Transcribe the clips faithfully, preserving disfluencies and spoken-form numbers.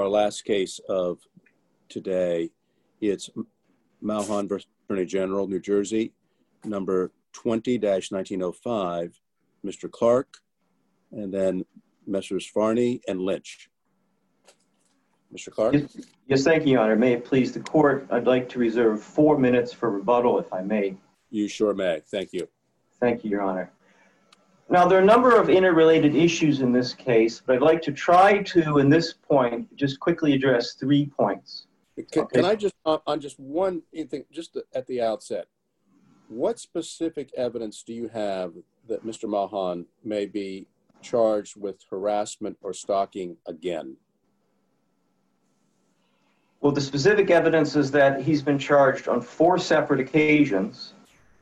last case of today. It's Malhan versus Attorney General, New Jersey, number twenty dash nineteen oh five, Mister Clark, and then Messrs. Farney and Lynch. Mister Clark? Yes, yes, thank you, Your Honor. May it please the court, I'd like to reserve four minutes for rebuttal, if I may. You sure may. Thank you. Thank you, Your Honor. Now, there are a number of interrelated issues in this case, but I'd like to try to, in this point, just quickly address three points. Can, okay. can I just, uh, on just one thing, just at the outset, what specific evidence do you have that Mister Malhan may be charged with harassment or stalking again? Well, the specific evidence is that he's been charged on four separate occasions,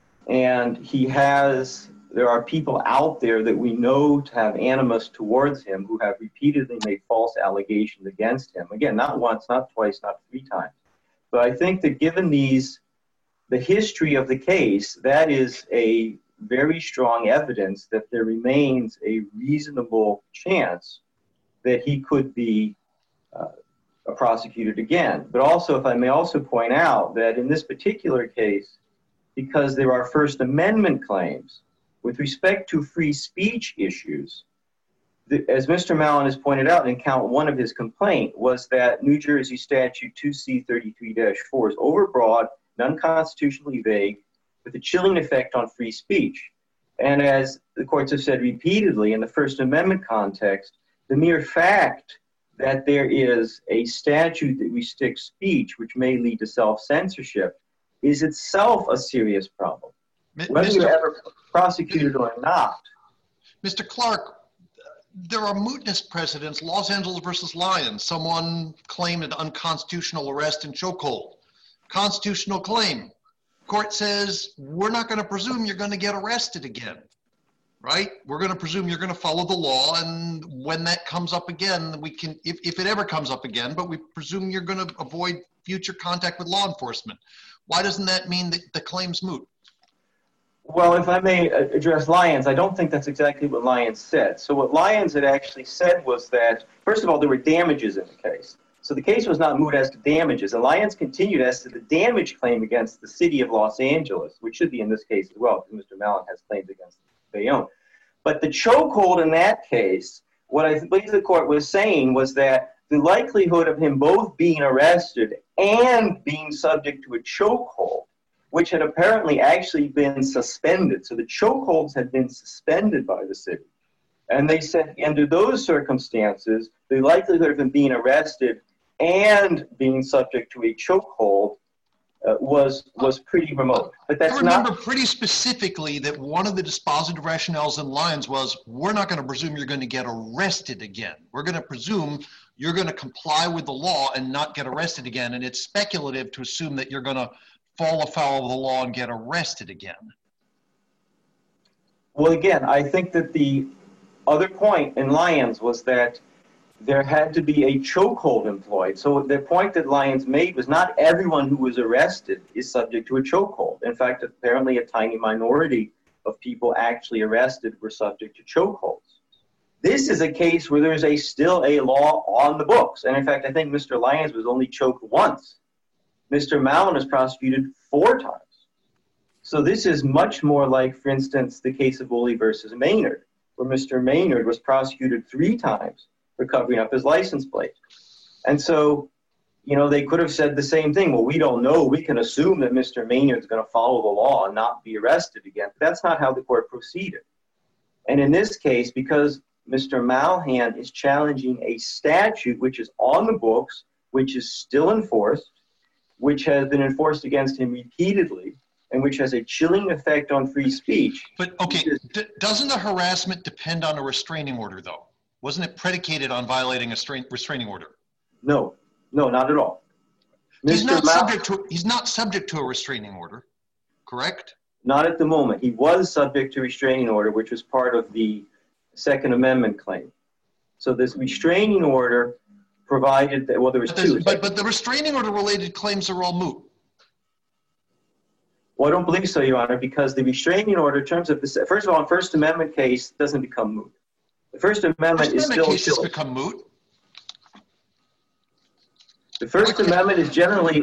and he has, there are people out there that we know to have animus towards him who have repeatedly made false allegations against him. Again, not once, not twice, not three times. But I think that given these, the history of the case, that is a very strong evidence that there remains a reasonable chance that he could be uh, prosecuted again. But also, if I may also point out that in this particular case, because there are First Amendment claims with respect to free speech issues, the, as Mister Malhan has pointed out in count one of his complaint, was that New Jersey Statute two C thirty-three dash four is overbroad and unconstitutionally vague with a chilling effect on free speech. And as the courts have said repeatedly in the First Amendment context, the mere fact that there is a statute that restricts speech which may lead to self-censorship is itself a serious problem. Whether Mister you're ever prosecuted or not. Mister Clark, there are mootness precedents, Los Angeles versus Lyons. Someone claimed an unconstitutional arrest and chokehold. Constitutional claim. Court says, we're not going to presume you're going to get arrested again, right? We're going to presume you're going to follow the law, and when that comes up again, we can, if, if it ever comes up again, but we presume you're going to avoid future contact with law enforcement. Why doesn't that mean that the claim's moot? Well, if I may address Lyons, I don't think that's exactly what Lyons said. So what Lyons had actually said was that, first of all, there were damages in the case. So the case was not moot as to damages. And Lyons continued as to the damage claim against the city of Los Angeles, which should be in this case as well, because Mister Malhan has claims against Bayonne. But the chokehold in that case, what I believe the court was saying was that the likelihood of him both being arrested and being subject to a chokehold, which had apparently actually been suspended. So the chokeholds had been suspended by the city. And they said under those circumstances, the likelihood of him being arrested and being subject to a chokehold uh, was was pretty remote. But that's I remember not pretty specifically that one of the dispositive rationales in Lyons was, we're not going to presume you're going to get arrested again. We're going to presume you're going to comply with the law and not get arrested again. And it's speculative to assume that you're going to fall afoul of the law and get arrested again. Well, again, I think that the other point in Lyons was that there had to be a chokehold employed. So the point that Lyons made was not everyone who was arrested is subject to a chokehold. In fact, apparently a tiny minority of people actually arrested were subject to chokeholds. This is a case where there's a still a law on the books. And in fact, I think Mister Lyons was only choked once. Mister Malhan was prosecuted four times. So this is much more like, for instance, the case of Woolley versus Maynard, where Mister Maynard was prosecuted three times for covering up his license plate. And so, you know, they could have said the same thing. Well, we don't know. We can assume that Mister Maynard's going to follow the law and not be arrested again. But that's not how the court proceeded. And in this case, because Mister Malhan is challenging a statute which is on the books, which is still enforced, which has been enforced against him repeatedly, and which has a chilling effect on free speech. But, okay, d doesn't the harassment depend on a restraining order, though? Wasn't it predicated on violating a restraining order? No, no, not at all. He's Mister not, Mal subject to, he's not subject to a restraining order, correct? Not at the moment. He was subject to restraining order, which was part of the Second Amendment claim. So this restraining order provided that, well, there was but two. But, but the restraining order related claims are all moot. Well, I don't believe so, Your Honor, because the restraining order in terms of the, first of all, in First Amendment case doesn't become moot. The First Amendment First is Amendment still cases still, become moot. The First Amendment is generally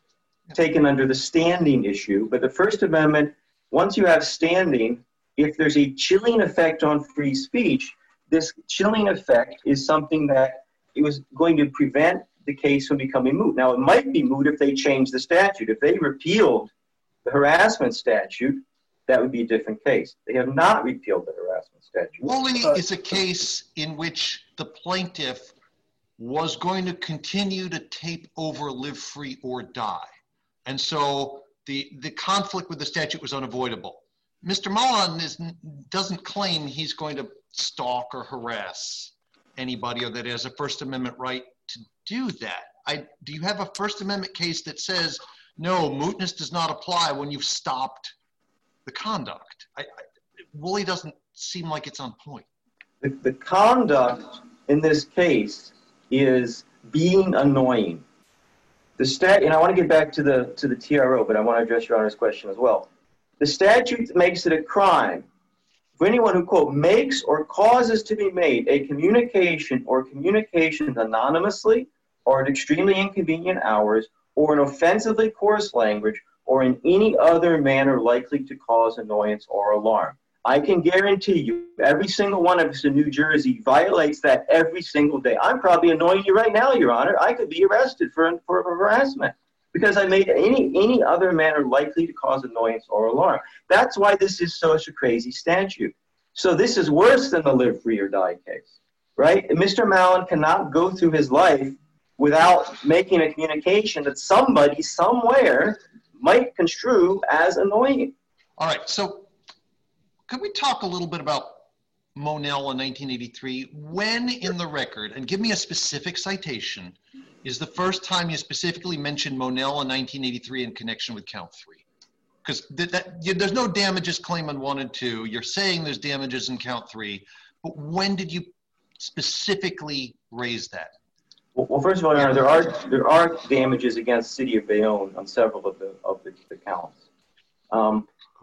taken under the standing issue, but the First Amendment, once you have standing, if there's a chilling effect on free speech, this chilling effect is something that it was going to prevent the case from becoming moot. Now, it might be moot if they change the statute. If they repealed the harassment statute, that would be a different case. They have not repealed the harassment statute. Woolley Uh, is a case in which the plaintiff was going to continue to tape over Live Free or Die. And so the, the conflict with the statute was unavoidable. Mister Mullen is, doesn't claim he's going to stalk or harass anybody or that he has a First Amendment right to do that. I, do you have a First Amendment case that says, no, mootness does not apply when you've stopped the conduct? I, I, Woolley doesn't seem like it's on point. The, the conduct in this case is being annoying. The stat, and I want to get back to the to the T R O, but I want to address Your Honor's question as well. The statute makes it a crime for anyone who, quote, makes or causes to be made a communication or communications anonymously or at extremely inconvenient hours or in offensively coarse language or in any other manner likely to cause annoyance or alarm. I can guarantee you every single one of us in New Jersey violates that every single day. I'm probably annoying you right now, Your Honor. I could be arrested for, for harassment because I made any, any other manner likely to cause annoyance or alarm. That's why this is such a crazy statute. So this is worse than the Live Free or Die case, right? And Mister Mallon cannot go through his life without making a communication that somebody somewhere might construe as annoying. All right, so could we talk a little bit about Monell in nineteen eighty-three? When in the record, and give me a specific citation, is the first time you specifically mentioned Monell in nineteen eighty-three in connection with count three? Because th that, there's no damages claim on one and two. You're saying there's damages in count three, but when did you specifically raise that? Well, well first of all, Your Honor, there are, there are damages against City of Bayonne on several of the, of the, the counts. Um,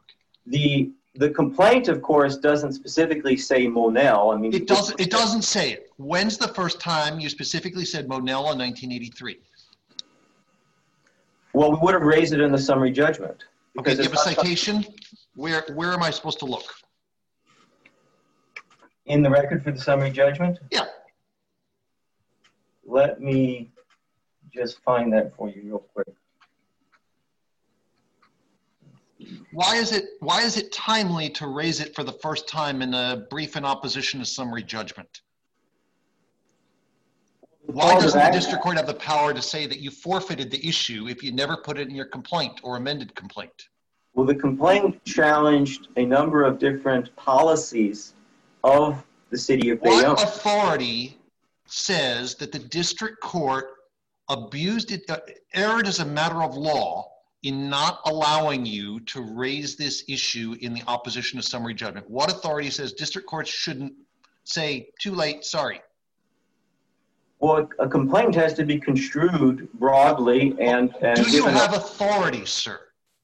the The complaint, of course, doesn't specifically say Monell. I mean, it doesn't. It doesn't say it. When's the first time you specifically said Monell in nineteen eighty-three? Well, we would have raised it in the summary judgment. Okay, give a citation. Where Where am I supposed to look? In the record for the summary judgment? Yeah. Let me just find that for you real quick. Why is it why is it timely to raise it for the first time in a brief in opposition to summary judgment? Why doesn't the district court have the power to say that you forfeited the issue if you never put it in your complaint or amended complaint? Well, the complaint challenged a number of different policies of the City of Bayonne. What authority says that the district court abused it, uh, erred as a matter of law in not allowing you to raise this issue in the opposition to summary judgment? What authority says district courts shouldn't say, too late, sorry? Well, a complaint has to be construed broadly and... and Do you given have a, authority, sir?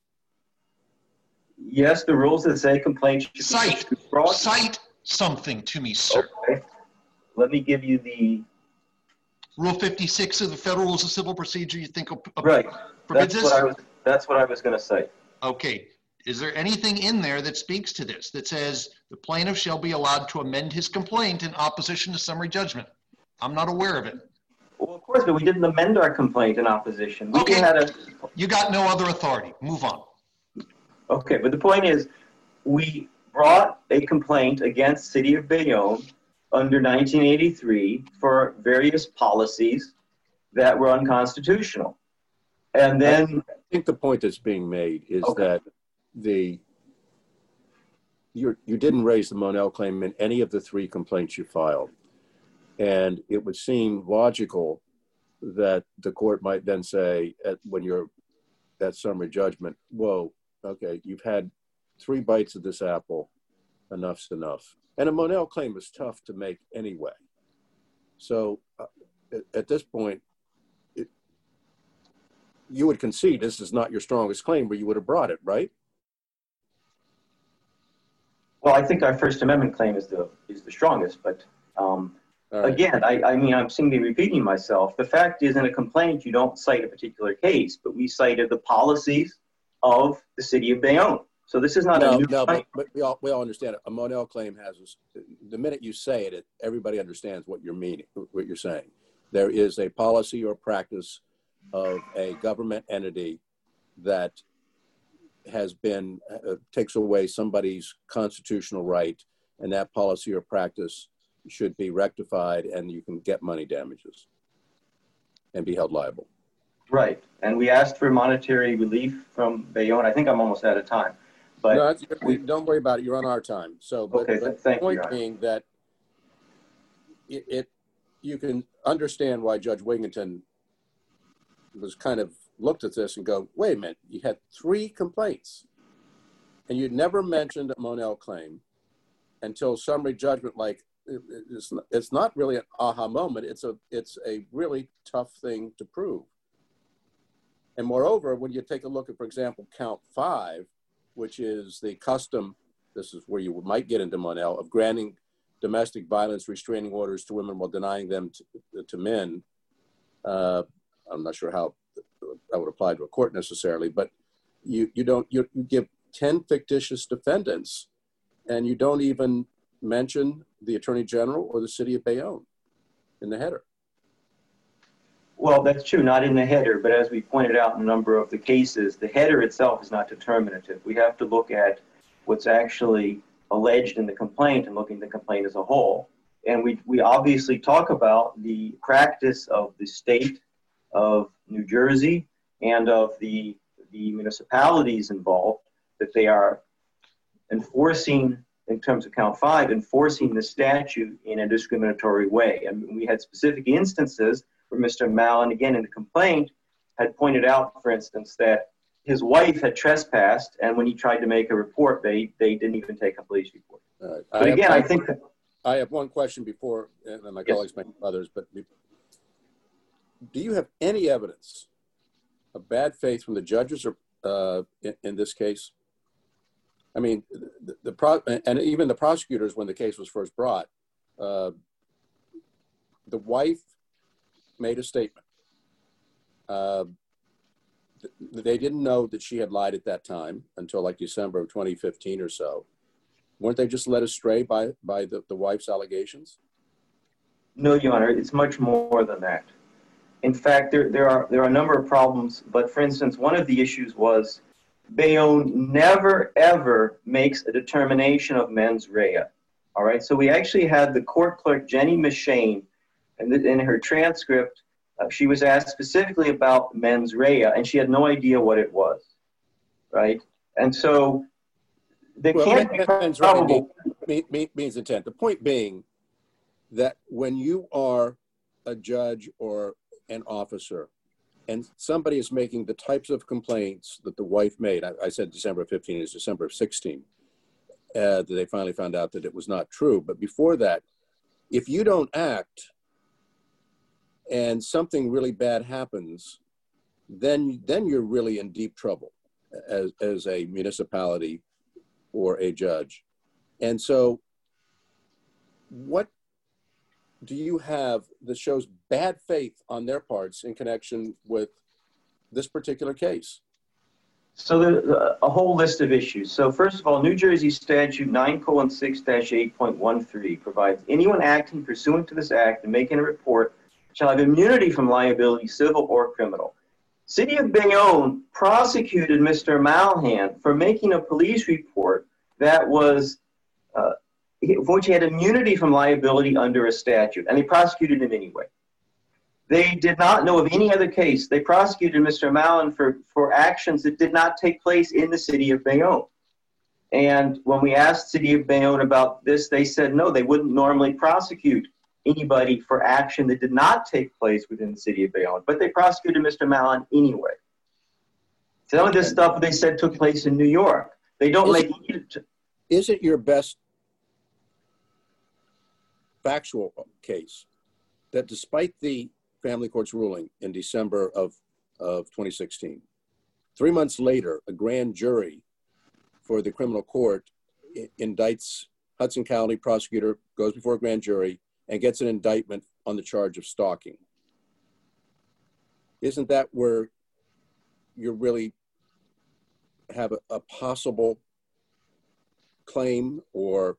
Yes, the rules that say complaints should Cite, be construed broadly. cite something to me, sir. Okay. Let me give you the... Rule fifty-six of the Federal Rules of Civil Procedure, you think uh, Right. forbids That's this? what I was, that's what I was going to say. Okay. Is there anything in there that speaks to this, that says the plaintiff shall be allowed to amend his complaint in opposition to summary judgment? I'm not aware of it. Well, of course, but we didn't amend our complaint in opposition. We Okay. had a... You got no other authority. Move on. Okay, but the point is, we brought a complaint against City of Bayonne under nineteen eighty-three for various policies that were unconstitutional. And then... I think the point that's being made is Okay. that the you you didn't raise the Monell claim in any of the three complaints you filed. And it would seem logical that the court might then say, at, when you're at summary judgment, whoa, okay, you've had three bites of this apple, enough's enough. And a Monell claim is tough to make anyway. So uh, at, at this point, it, you would concede this is not your strongest claim, but you would have brought it, right? Well, I think our First Amendment claim is the, is the strongest, but... Um, All right. Again, I, I mean, I'm simply repeating myself. The fact is, in a complaint, you don't cite a particular case, but we cited the policies of the city of Bayonne. So this is not no, a new no, claim. but, but we all we all understand it. A Monell claim has the minute you say it, it, everybody understands what you're meaning, what you're saying. There is a policy or practice of a government entity that has been uh, takes away somebody's constitutional right, and that policy or practice should be rectified, and you can get money damages and be held liable. Right, and we asked for monetary relief from Bayonne. I think I'm almost out of time. But no, that's, we, don't worry about it. You're on our time. So, but, okay, but thank the point you, being that it, it, you can understand why Judge Wigington was kind of looked at this and go, wait a minute, you had three complaints, and you never mentioned a Monell claim until summary judgment. Like it, it's, it's not really an aha moment. It's a it's a really tough thing to prove. And moreover, when you take a look at, for example, count five, which is the custom, this is where you might get into Monell, of granting domestic violence restraining orders to women while denying them to, to men. Uh, I'm not sure how that would apply to a court necessarily, but you, you don't, you, you give ten fictitious defendants and you don't even mention the Attorney General or the city of Bayonne in the header. Well, that's true, not in the header, but as we pointed out in a number of the cases, the header itself is not determinative. We have to look at what's actually alleged in the complaint and looking at the complaint as a whole. And we, we obviously talk about the practice of the state of New Jersey and of the, the municipalities involved, that they are enforcing, in terms of count five, enforcing the statute in a discriminatory way. I mean, we had specific instances where Mister Mallon, again in the complaint, had pointed out, for instance, that his wife had trespassed, and when he tried to make a report, they, they didn't even take a police report. Right. But I again, have, I think that... I have one question before, and my Yes. colleagues make others, but do you have any evidence of bad faith from the judges or uh, in, in this case? I mean, the, the pro and even the prosecutors, when the case was first brought, uh, the wife made a statement. Uh, th they didn't know that she had lied at that time until like December of twenty fifteen or so. Weren't they just led astray by, by the, the wife's allegations? No, Your Honor, it's much more than that. In fact, there, there, are, there are a number of problems, but for instance, one of the issues was Bayonne never, ever makes a determination of mens rea. All right, so we actually had the court clerk, Jenny Mashane, and in her transcript, uh, she was asked specifically about mens rea, and she had no idea what it was, right? And so they well, can't be probable. Mean, mean, means intent. The point being that when you are a judge or an officer and somebody is making the types of complaints that the wife made, I, I said December fifteen, is December of sixteen, uh, that they finally found out that it was not true. But before that, if you don't act and something really bad happens, then, then you're really in deep trouble as, as a municipality or a judge. And so what do you have that shows bad faith on their parts in connection with this particular case? So there's a whole list of issues. So first of all, New Jersey Statute nine colon six dash eight point one three provides anyone acting pursuant to this act and making a report shall have immunity from liability, civil or criminal. City of Bayonne prosecuted Mister Malhan for making a police report that was, uh, for which he had immunity from liability under a statute, and they prosecuted him anyway. They did not know of any other case. They prosecuted Mister Mallon for, for actions that did not take place in the city of Bayonne. And when we asked City of Bayonne about this, they said no, they wouldn't normally prosecute anybody for action that did not take place within the city of Bayonne, but they prosecuted Mister Mallon anyway. Some of this stuff they said took place in New York. They don't Is, make... Is it your best factual case that despite the family court's ruling in December of, of twenty sixteen, three months later, a grand jury for the criminal court indicts Hudson County prosecutor, goes before a grand jury, and gets an indictment on the charge of stalking. Isn't that where you really have a, a possible claim or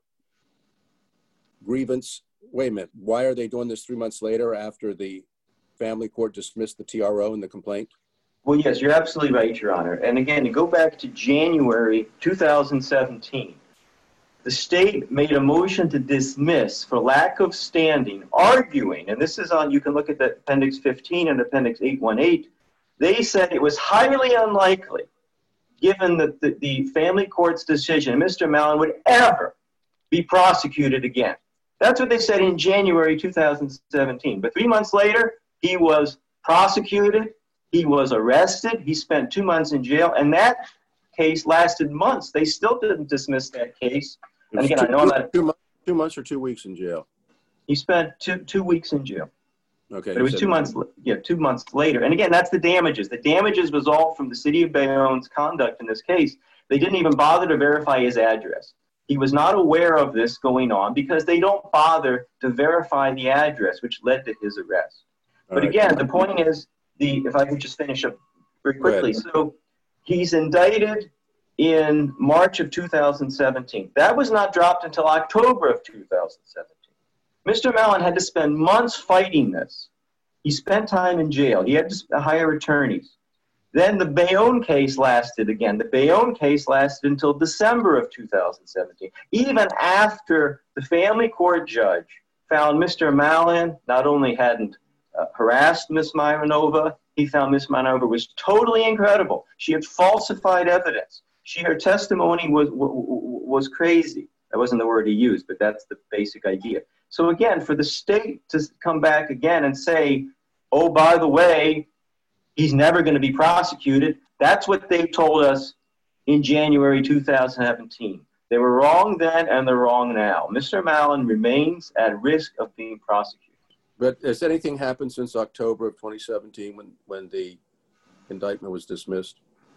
grievance? Wait a minute, why are they doing this three months later after the family court dismissed the T R O and the complaint? Well, yes, you're absolutely right, Your Honor. And again, to go back to January two thousand seventeen, the state made a motion to dismiss for lack of standing, arguing, and this is on, you can look at the Appendix fifteen and Appendix eight eighteen, they said it was highly unlikely, given the, the, the family court's decision, Mister Mallon would ever be prosecuted again. That's what they said in January two thousand seventeen. But three months later, he was prosecuted, he was arrested, he spent two months in jail, and that case lasted months. They still didn't dismiss that case. And again, two, I know that two, two months or two weeks in jail. He spent two two weeks in jail. Okay, but it was two months. Yeah, two months later. And again, that's the damages. The damages result from the city of Bayonne's conduct in this case. They didn't even bother to verify his address. He was not aware of this going on because they don't bother to verify the address, which led to his arrest. All but right. again, the point is, the if I could just finish up very quickly. So he's indicted in March of two thousand seventeen. That was not dropped until October of two thousand seventeen. Mister Mallon had to spend months fighting this. He spent time in jail. He had to hire attorneys. Then the Bayonne case lasted again. The Bayonne case lasted until December of two thousand seventeen. Even after the family court judge found Mister Mallon not only hadn't uh, harassed Miss Myronova, he found Miss Myronova was totally incredible. She had falsified evidence. She, her testimony was, was crazy. That wasn't the word he used, but that's the basic idea. So again, for the state to come back again and say, oh, by the way, he's never going to be prosecuted, that's what they told us in January two thousand seventeen. They were wrong then and they're wrong now. Mister Mallon remains at risk of being prosecuted. But has anything happened since October of twenty seventeen when, when the indictment was dismissed?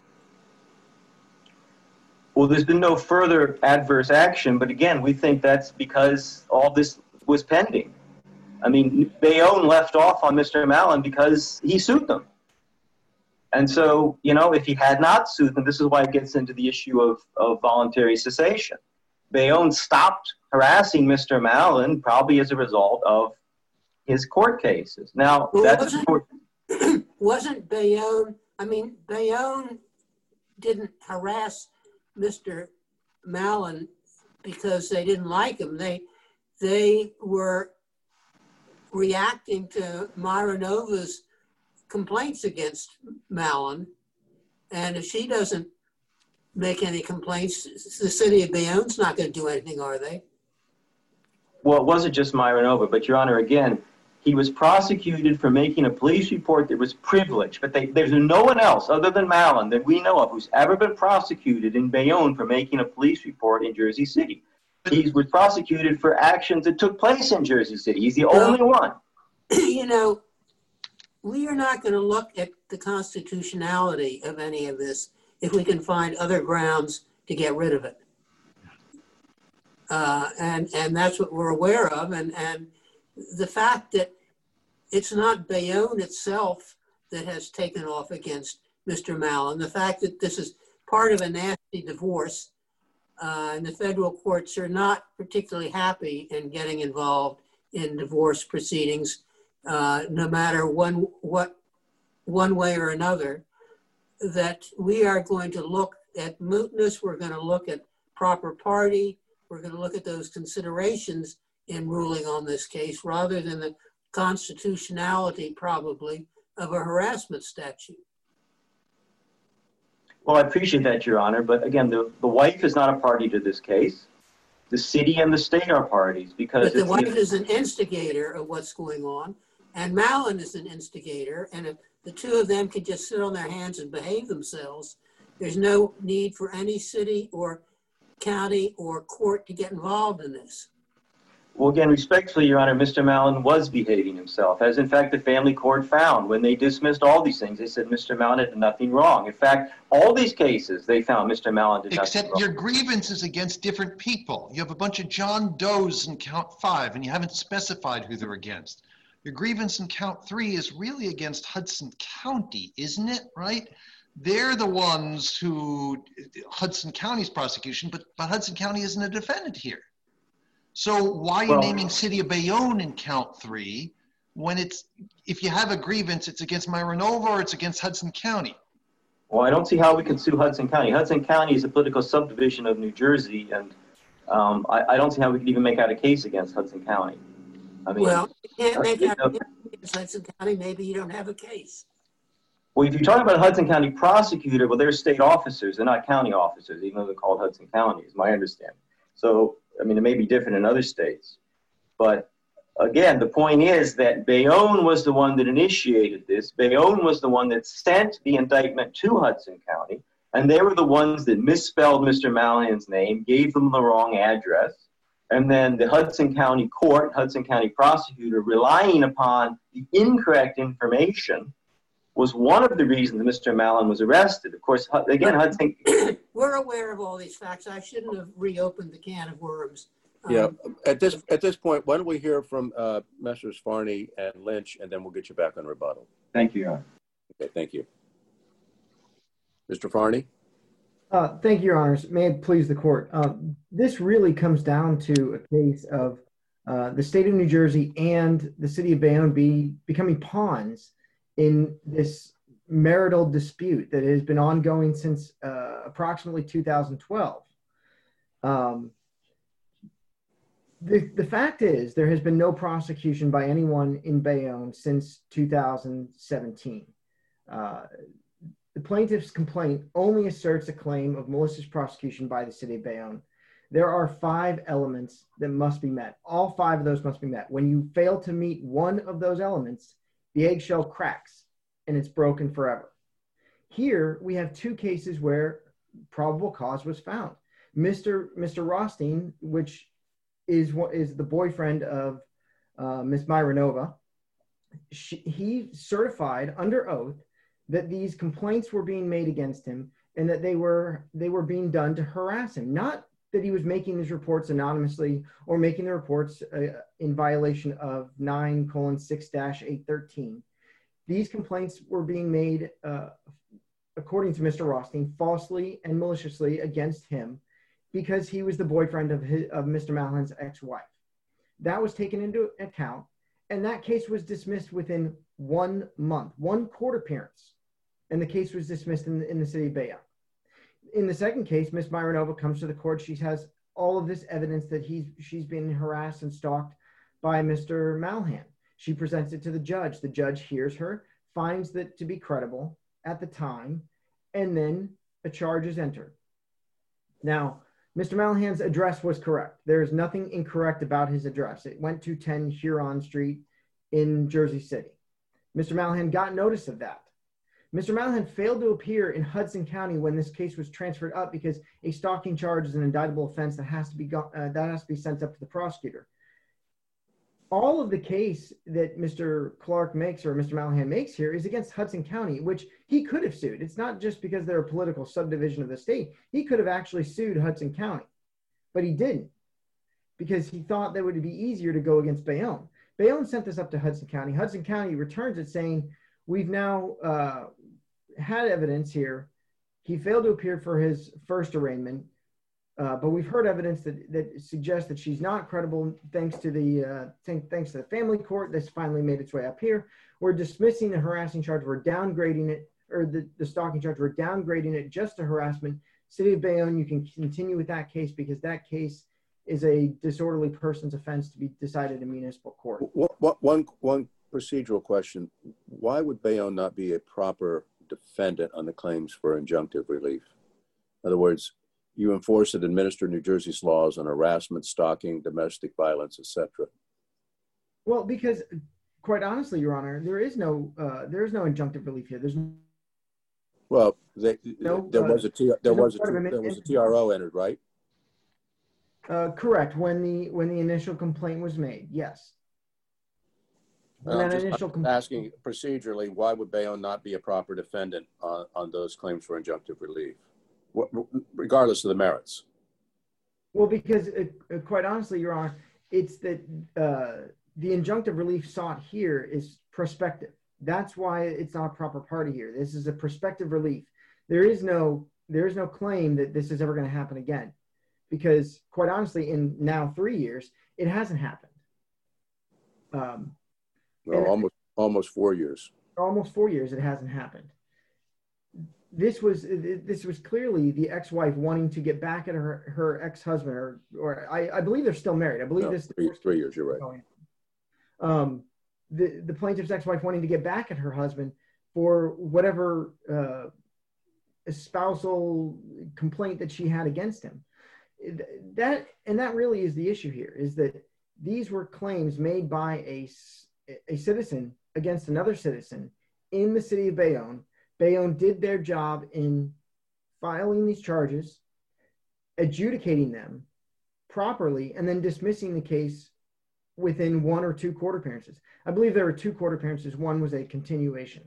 Well, there's been no further adverse action, but again, we think that's because all this was pending. I mean, Bayonne left off on Mister Mallon because he sued them. And so, you know, if he had not sued them, this is why it gets into the issue of, of voluntary cessation. Bayonne stopped harassing Mister Mallon probably as a result of his court cases. Now, well, that's wasn't, wasn't Bayonne, I mean, Bayonne didn't harass Mister Mallon because they didn't like him. They, they were reacting to Myronova's complaints against Mallon, and if she doesn't make any complaints, the city of Bayonne's not going to do anything, are they? Well, it wasn't just Myronova, but Your Honor, again, he was prosecuted for making a police report that was privileged, but they, there's no one else other than Mallon that we know of who's ever been prosecuted in Bayonne for making a police report in Jersey City. He was prosecuted for actions that took place in Jersey City. He's the well, only one. You know, we are not going to look at the constitutionality of any of this if we can find other grounds to get rid of it. Uh, and, and that's what we're aware of. And, and the fact that it's not Bayonne itself that has taken off against Mister Mallon, the fact that this is part of a nasty divorce, uh, and the federal courts are not particularly happy in getting involved in divorce proceedings, uh, no matter one, what, one way or another, that we are going to look at mootness, we're going to look at proper party, we're going to look at those considerations in ruling on this case rather than the constitutionality, probably, of a harassment statute. Well, I appreciate that, Your Honor, but again, the, the wife is not a party to this case. The city and the state are parties because... But the wife is an instigator of what's going on, and Mallon is an instigator, and if the two of them can just sit on their hands and behave themselves, there's no need for any city or county or court to get involved in this. Well, again, respectfully, Your Honor, Mister Mallon was behaving himself, as in fact the family court found. When they dismissed all these things, they said Mister Mallon had done nothing wrong. In fact, all these cases, they found Mister Mallon did nothing wrong. Except your grievance is against different people. You have a bunch of John Does in count five, and you haven't specified who they're against. Your grievance in count three is really against Hudson County, isn't it, right? They're the ones who, Hudson County's prosecution, but, but Hudson County isn't a defendant here. So why are you Well, naming City of Bayonne in count three when it's, if you have a grievance, it's against Myronova or it's against Hudson County? Well, I don't see how we could sue Hudson County. Hudson County is a political subdivision of New Jersey, and um, I, I don't see how we could even make out a case against Hudson County. I mean, Well, you can't make you out know, a case against Hudson County, maybe you don't have a case. well, if you're talking about a Hudson County prosecutor, well, they're state officers. They're not county officers, even though they're called Hudson County, is my understanding. So, I mean, it may be different in other states. But again, the point is that Bayonne was the one that initiated this. Bayonne was the one that sent the indictment to Hudson County, and they were the ones that misspelled Mister Mallahan's name, gave them the wrong address, and then the Hudson County court, Hudson County prosecutor, relying upon the incorrect information, was one of the reasons Mister Mallon was arrested. Of course, again, Hudson... We're aware of all these facts. I shouldn't have reopened the can of worms. Um, Yeah, at this at this point, why don't we hear from uh, Messrs. Farney and Lynch, and then we'll get you back on rebuttal. Thank you, Your Honor. Okay, thank you. Mister Farney? Uh, thank you, Your Honors. May it please the court. Uh, this really comes down to a case of uh, the state of New Jersey and the city of Bayonne be, becoming pawns in this marital dispute that has been ongoing since uh, approximately two thousand twelve. Um, the, the fact is there has been no prosecution by anyone in Bayonne since two thousand seventeen. Uh, the plaintiff's complaint only asserts a claim of malicious prosecution by the city of Bayonne. There are five elements that must be met. All five of those must be met. When you fail to meet one of those elements, the eggshell cracks and it's broken forever. Here, we have two cases where probable cause was found. Mister Mister Rothstein, which is what is the boyfriend of uh, Miss Myronova, she, he certified under oath that these complaints were being made against him and that they were they were being done to harass him, not that he was making these reports anonymously or making the reports uh, in violation of nine colon six dash eight thirteen. These complaints were being made, uh, according to Mister Rothstein, falsely and maliciously against him because he was the boyfriend of, his, of Mister Mallahan's ex-wife. That was taken into account, and that case was dismissed within one month, one court appearance, and the case was dismissed in the, in the city of Bayonne. In the second case, Miss Myronova comes to the court. She has all of this evidence that he's, she's been harassed and stalked by Mister Mallahan. She presents it to the judge. The judge hears her, finds that to be credible at the time, and then a charge is entered. Now, Mister Mallahan's address was correct. There is nothing incorrect about his address. It went to ten Huron Street in Jersey City. Mister Mallahan got notice of that. Mister Mallahan failed to appear in Hudson County when this case was transferred up because a stalking charge is an indictable offense that has to be uh, that has to be sent up to the prosecutor. All of the case that Mister Clark makes or Mister Mallahan makes here is against Hudson County, which he could have sued. It's not just because they're a political subdivision of the state. He could have actually sued Hudson County, but he didn't because he thought that it would be easier to go against Bayonne. Bayonne sent this up to Hudson County. Hudson County returns it saying, we've now uh, had evidence here. He failed to appear for his first arraignment. Uh, but we've heard evidence that, that suggests that she's not credible thanks to the uh, th thanks to the family court. This finally made its way up here. We're dismissing the harassing charge. We're downgrading it, or the, the stalking charge. We're downgrading it just to harassment. City of Bayonne, you can continue with that case because that case is a disorderly person's offense to be decided in municipal court. What, what, one, one procedural question. Why would Bayonne not be a proper defendant on the claims for injunctive relief? In other words, you enforce and administer New Jersey's laws on harassment, stalking, domestic violence, et cetera. Well, because quite honestly, Your Honor, there is no uh, there is no injunctive relief here. There's well, they, no, there uh, was a T, there was no a there was a T R O entered, right? Uh, correct. When the when the initial complaint was made, yes. When I'm that just initial I'm com- asking procedurally, why would Bayonne not be a proper defendant on, on those claims for injunctive relief, what, regardless of the merits? Well, because uh, uh, quite honestly, Your Honor, it's that uh, the injunctive relief sought here is prospective. That's why it's not a proper party here. This is a prospective relief. There is no there is no claim that this is ever going to happen again, because quite honestly, in now three years, it hasn't happened. Um, Well, almost almost four years. Almost four years, it hasn't happened. This was this was clearly the ex-wife wanting to get back at her her ex-husband, or or I, I believe they're still married. I believe No, this three, three years. You're right. Um, the the plaintiff's ex-wife wanting to get back at her husband for whatever uh, spousal complaint that she had against him. That and that really is the issue here, is that these were claims made by a a citizen against another citizen in the city of Bayonne. Bayonne did their job in filing these charges, adjudicating them properly, and then dismissing the case within one or two court appearances. I believe there were two court appearances. One was a continuation.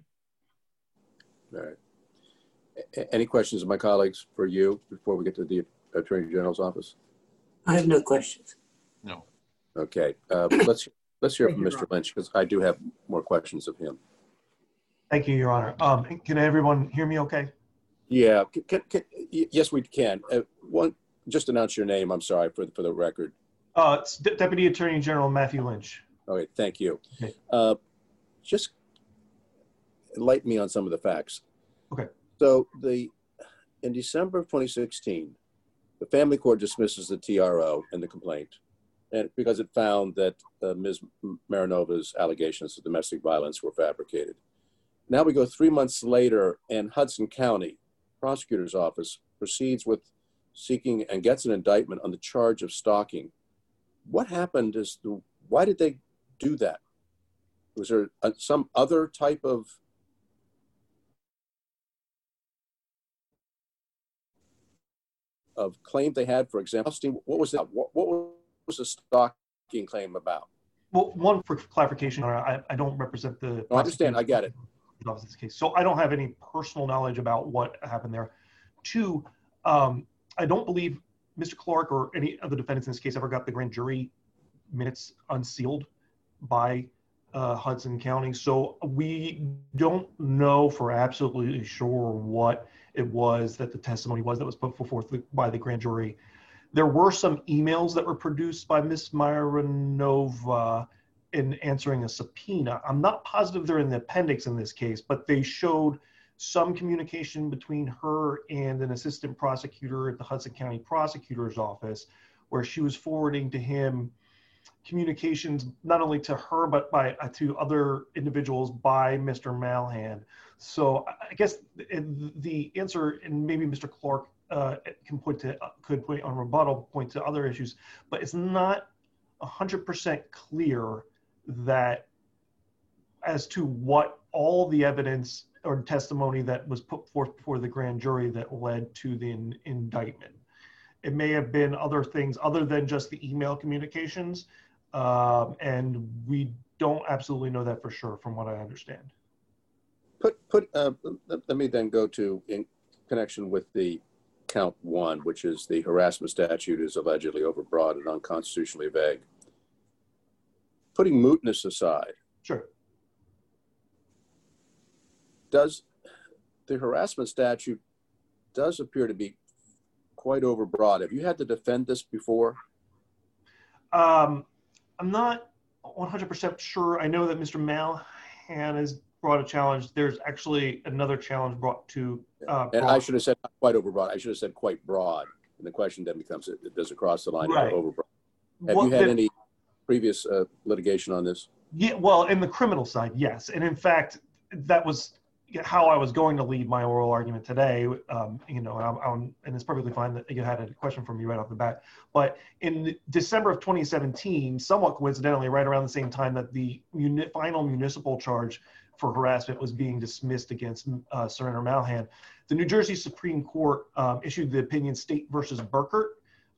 All right. A- any questions of my colleagues for you before we get to the Attorney General's office? I have no questions. No. Okay. Uh, let's let's hear Thank from you, Mister Rob. Lynch, because I do have more questions of him. Thank you, Your Honor. Um, can everyone hear me okay? Yeah. Can, can, can, yes, we can. Uh, one, just announce your name. I'm sorry for the, for the record. Uh, it's De- Deputy Attorney General Matthew Lynch. Okay. Thank you. Okay. Uh, just enlighten me on some of the facts. Okay. So the in December of twenty sixteen, the family court dismisses the T R O and the complaint, and because it found that uh, Miz Marinova's allegations of domestic violence were fabricated. Now we go three months later, and Hudson County Prosecutor's Office proceeds with seeking and gets an indictment on the charge of stalking. What happened is, the, why did they do that? Was there a, some other type of of claim they had? For example, what was that? What, what was the stalking claim about? Well, one, for clarification, Your Honor, I, I don't represent the. No, I understand. I get it. This case. So I don't have any personal knowledge about what happened there. Two, um, I don't believe Mister Clark or any of the defendants in this case ever got the grand jury minutes unsealed by uh, Hudson County. So we don't know for absolutely sure what it was that the testimony was that was put forth by the grand jury. There were some emails that were produced by Miz Marinova in answering a subpoena. I'm not positive they're in the appendix in this case, but they showed some communication between her and an assistant prosecutor at the Hudson County Prosecutor's Office, where she was forwarding to him communications not only to her, but by uh, to other individuals by Mister Malhan. So I guess the answer, and maybe Mister Clark uh, can point to, could point on rebuttal, point to other issues, but it's not one hundred percent clear that as to what all the evidence or testimony that was put forth before the grand jury that led to the in, indictment. It may have been other things other than just the email communications, um, and we don't absolutely know that for sure from what I understand. Put, put, uh, let me then go to, in connection with the count one, which is the harassment statute is allegedly overbroad and unconstitutionally vague. Putting mootness aside, Sure. does the harassment statute does appear to be quite overbroad. Have you had to defend this before? Um, I'm not one hundred percent sure. I know that Mister Malhan has brought a challenge. There's actually another challenge brought to. Uh, and brought. I should have said not quite overbroad. I should have said quite broad. And the question then becomes, does it cross the line Right. into overbroad? Have What you had the, any previous uh, litigation on this? Yeah, well, in the criminal side, yes. And in fact, that was how I was going to lead my oral argument today. Um, you know, I'm, I'm, and it's perfectly fine that you had a question from me right off the bat. But in December of twenty seventeen, somewhat coincidentally, right around the same time that the uni final municipal charge for harassment was being dismissed against uh, Senator Malhan, the New Jersey Supreme Court um, issued the opinion State versus Burkert,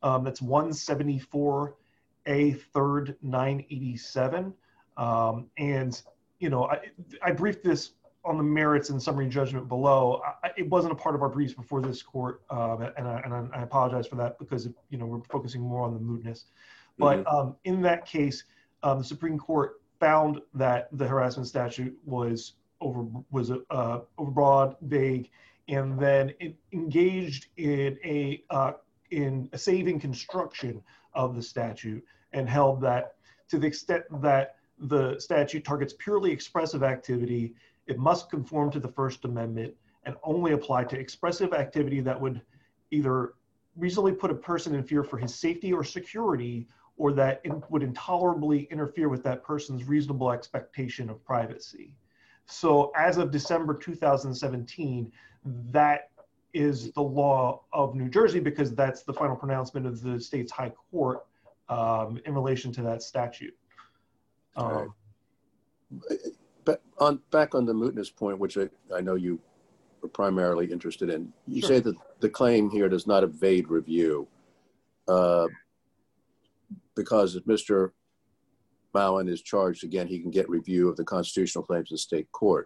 Um, that's one seventy-four A third nine eighty-seven. Um, and, you know, I, I briefed this on the merits and summary judgment below. I, it wasn't a part of our briefs before this court, um, and, I, and I apologize for that because, you know, we're focusing more on the mootness. But um, in that case, um, the Supreme Court found that the harassment statute was over was uh, overbroad, vague, and then it engaged in a uh, in a saving construction of the statute, and held that to the extent that the statute targets purely expressive activity, it must conform to the First Amendment and only apply to expressive activity that would either reasonably put a person in fear for his safety or security, or that it would intolerably interfere with that person's reasonable expectation of privacy. So as of December two thousand seventeen, that is the law of New Jersey, because that's the final pronouncement of the state's high court um, in relation to that statute. Um, right. But on back on the mootness point, which I, I know you were primarily interested in, you sure. say that the claim here does not evade review uh, because if Mister Mowen is charged again, he can get review of the constitutional claims in state court.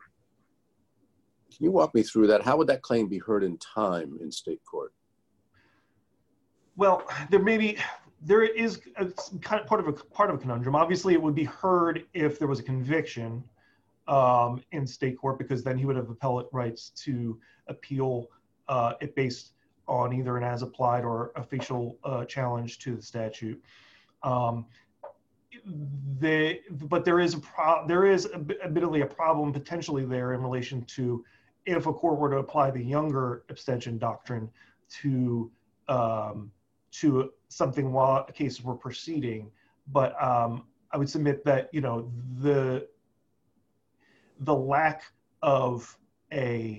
Can you walk me through that? How would that claim be heard in time in state court? Well, there may be, there is a, kind of part of a part of a conundrum. Obviously, it would be heard if there was a conviction um, in state court, because then he would have appellate rights to appeal uh, it based on either an as-applied or a facial uh, challenge to the statute. Um, the, but there is a pro, there is a, admittedly a problem potentially there in relation to if a court were to apply the Younger abstention doctrine to um, to something while a case were proceeding. But um, I would submit that, you know, the the lack of a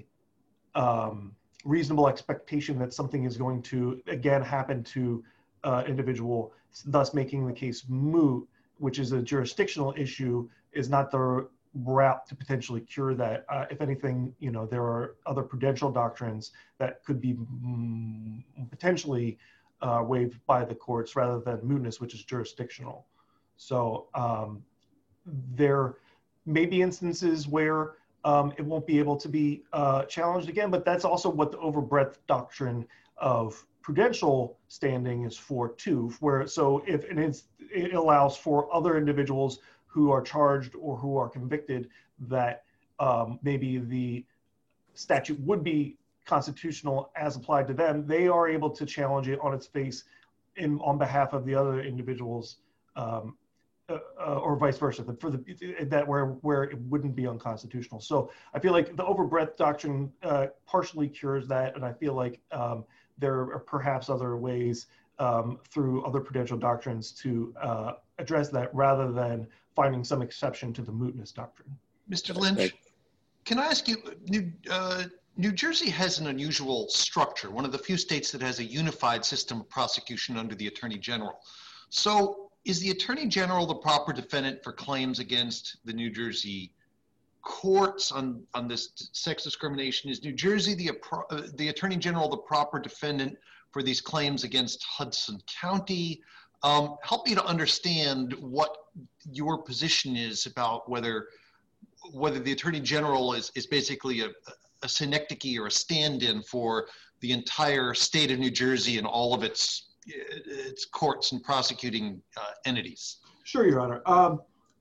um, reasonable expectation that something is going to again happen to uh, individual, thus making the case moot, which is a jurisdictional issue, is not the route to potentially cure that. Uh, if anything, you know, there are other prudential doctrines that could be mm, potentially uh, waived by the courts rather than mootness, which is jurisdictional. So um, there may be instances where um, it won't be able to be uh, challenged again, but that's also what the overbreadth doctrine of prudential standing is for too, where so if and it's, it allows for other individuals who are charged or who are convicted that um, maybe the statute would be constitutional as applied to them, they are able to challenge it on its face in on behalf of the other individuals, um, uh, uh, or vice versa, but for the that where where it wouldn't be unconstitutional. So I feel like the overbreadth doctrine uh, partially cures that, and I feel like um, there are perhaps other ways um, through other prudential doctrines to uh, address that rather than finding some exception to the mootness doctrine. Mister Lynch, can I ask you, New, uh, New Jersey has an unusual structure, one of the few states that has a unified system of prosecution under the Attorney General. So is the Attorney General the proper defendant for claims against the New Jersey courts on, on this sex discrimination? Is New Jersey the, uh, the Attorney General the proper defendant for these claims against Hudson County? Um, help me to understand what your position is about whether whether the Attorney General is, is basically a, a synecdoche or a stand-in for the entire state of New Jersey and all of its its courts and prosecuting uh, entities. Sure, Your Honor. Um,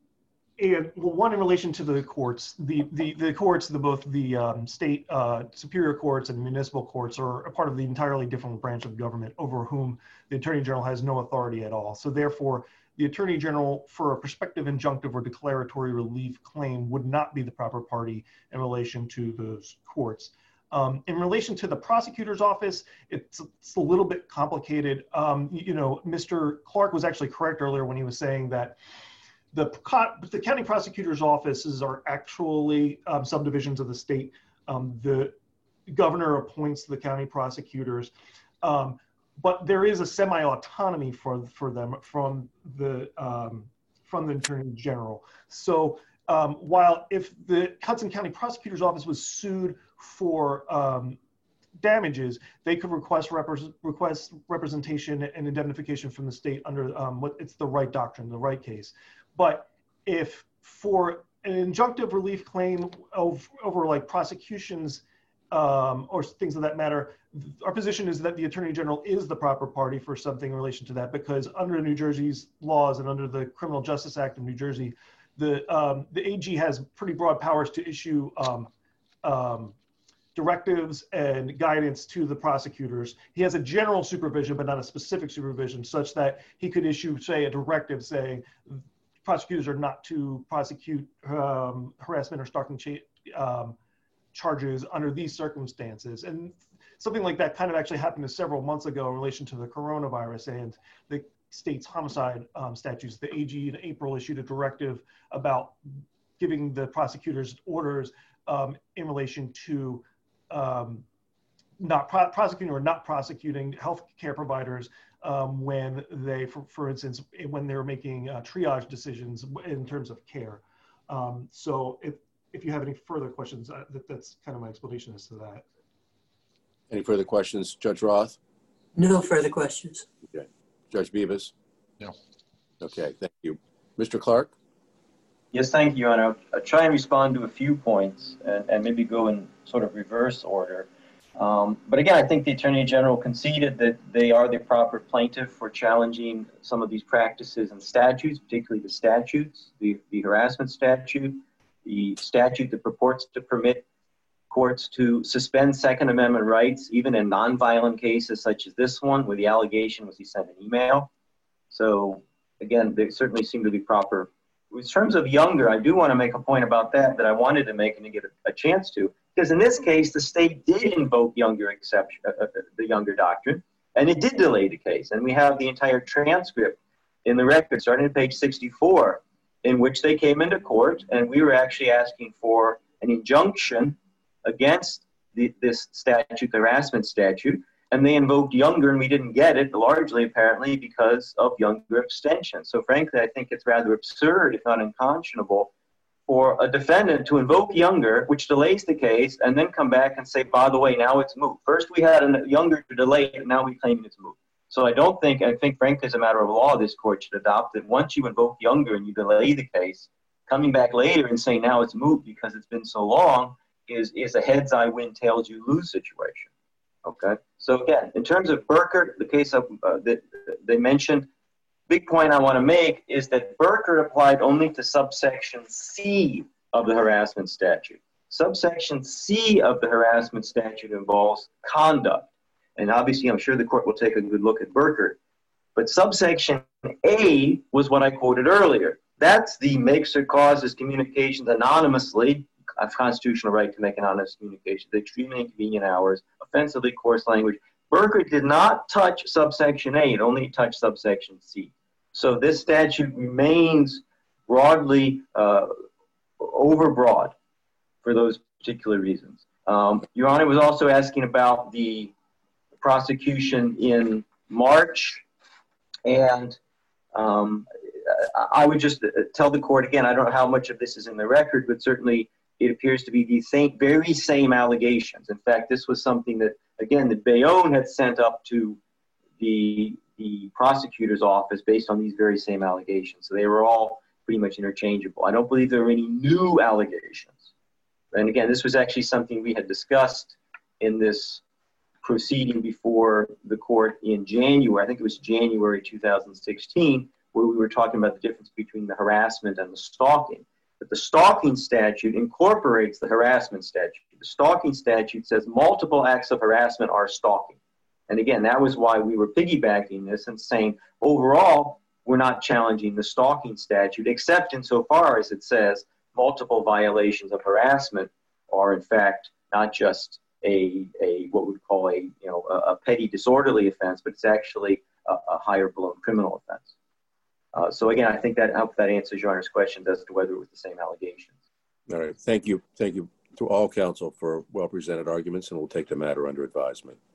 and well, one in relation to the courts, the the, the courts, the both the um, state uh, superior courts and municipal courts are a part of the entirely different branch of government over whom the Attorney General has no authority at all. So therefore, the Attorney General for a prospective injunctive or declaratory relief claim would not be the proper party in relation to those courts. Um, in relation to the prosecutor's office, it's, it's a little bit complicated. Um, you know, Mister Clark was actually correct earlier when he was saying that the, the county prosecutor's offices are actually um, subdivisions of the state. Um, the governor appoints the county prosecutors, um, but there is a semi-autonomy for for them from the um, from the Attorney General. So um, while if the Hudson County Prosecutor's Office was sued for um, damages, they could request repre- request representation and indemnification from the state under um, what it's the right doctrine, the right case. But if for an injunctive relief claim of, over like prosecutions um, or things of that matter, our position is that the Attorney General is the proper party for something in relation to that, because under New Jersey's laws and under the Criminal Justice Act of New Jersey, the um, the A G has pretty broad powers to issue um, um, directives and guidance to the prosecutors. He has a general supervision, but not a specific supervision, such that he could issue, say, a directive saying prosecutors are not to prosecute um, harassment or stalking cha- um, charges under these circumstances. And something like that kind of actually happened several months ago in relation to the coronavirus and the state's homicide um, statutes. The A G in April issued a directive about giving the prosecutors orders um, in relation to um, not pro- prosecuting or not prosecuting health care providers um, when they, for, for instance, when they're making uh, triage decisions in terms of care. Um, so if, if you have any further questions, uh, that, that's kind of my explanation as to that. Any further questions, Judge Roth? No further questions. Okay. Judge Bevis? No. Okay, thank you. Mister Clark? Yes, thank you, Your Honor. I'll try and respond to a few points and, and maybe go in sort of reverse order. Um, but again, I think the Attorney General conceded that they are the proper plaintiff for challenging some of these practices and statutes, particularly the statutes, the, the harassment statute, the statute that purports to permit courts to suspend Second Amendment rights, even in nonviolent cases such as this one, where the allegation was he sent an email. So again, they certainly seem to be proper. In terms of Younger, I do want to make a point about that that I wanted to make and to get a, a chance to, because in this case, the state did invoke Younger exception, uh, uh, the Younger doctrine, and it did delay the case. And we have the entire transcript in the record, starting at page sixty-four, in which they came into court, and we were actually asking for an injunction against the, this statute, the harassment statute, and they invoked Younger, and we didn't get it, largely apparently because of Younger abstention. So frankly, I think it's rather absurd, if not unconscionable, for a defendant to invoke Younger, which delays the case, and then come back and say, by the way, now it's moot. First we had a Younger to delay it, and now we claim it's moot. So I don't think, I think frankly as a matter of law, this court should adopt that once you invoke Younger and you delay the case, coming back later and saying now it's moot because it's been so long is, is a heads I win, tails you lose situation. Okay, so again, in terms of Burkert, the case of, uh, that they mentioned, big point I want to make is that Burkert applied only to subsection C of the harassment statute. Subsection C of the harassment statute involves conduct. And obviously, I'm sure the court will take a good look at Burkert. But subsection A was what I quoted earlier. That's the makes or causes communications anonymously, a constitutional right to make anonymous communications, extremely inconvenient hours, offensively coarse language. Burkert did not touch subsection A, it only touched subsection C. So this statute remains broadly uh, overbroad for those particular reasons. Um, Your Honor was also asking about the prosecution in March, and um, I would just tell the court again, I don't know how much of this is in the record, but certainly it appears to be the same, very same allegations. In fact, this was something that, again, that Bayonne had sent up to the, the prosecutor's office based on these very same allegations. So they were all pretty much interchangeable. I don't believe there were any new allegations. And again, this was actually something we had discussed in this proceeding before the court in January. I think it was January two thousand sixteen, where we were talking about the difference between the harassment and the stalking. But the stalking statute incorporates the harassment statute. The stalking statute says multiple acts of harassment are stalking. And again, that was why we were piggybacking this and saying, overall, we're not challenging the stalking statute, except insofar as it says multiple violations of harassment are, in fact, not just a, a what we'd call a, you know, a, a petty disorderly offense, but it's actually a, a higher blown criminal offense. Uh, so again, I think that I hope that answers Your Honor's questions as to whether it was the same allegations. All right. Thank you. Thank you to all counsel for well-presented arguments, and we'll take the matter under advisement.